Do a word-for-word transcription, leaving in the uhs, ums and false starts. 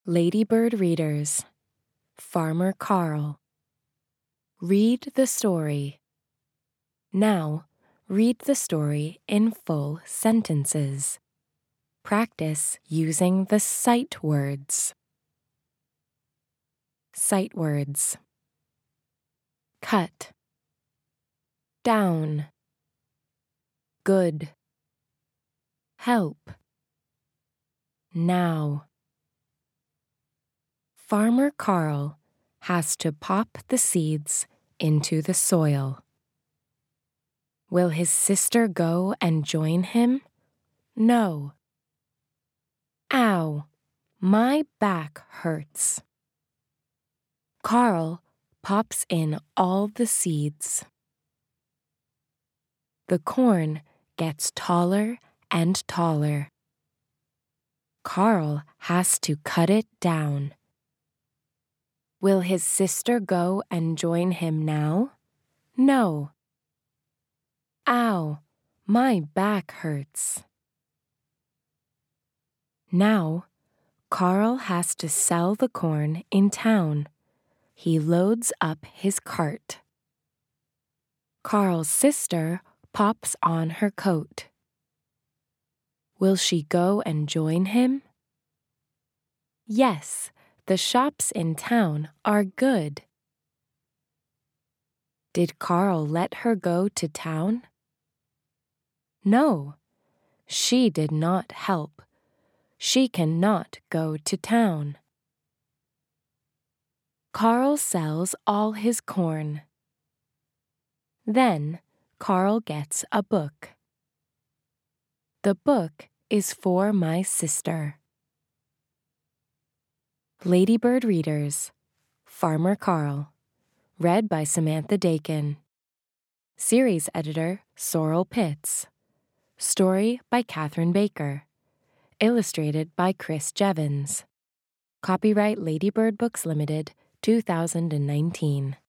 Ladybird readers, Farmer Carl. Read the story. Now, read the story in full sentences. Practice using the sight words. Sight words. Cut. Down. Good. Help. Now. Farmer Carl has to pop the seeds into the soil. Will his sister go and join him? No. Ow, my back hurts. Carl pops in all the seeds. The corn gets taller and taller. Carl has to cut it down. Will his sister go and join him now? No. Ow, my back hurts. Now, Carl has to sell the corn in town. He loads up his cart. Carl's sister pops on her coat. Will she go and join him? Yes, the shops in town are good. Did Carl let her go to town? No, she did not help. She cannot go to town. Carl sells all his corn. Then Carl gets a book. The book is for my sister. Ladybird readers, Farmer Carl. Read by Samantha Dakin. Series editor, Sorrel Pitts. Story by Catherine Baker. Illustrated by Chris Jevons. Copyright Ladybird Books Limited, two thousand nineteen.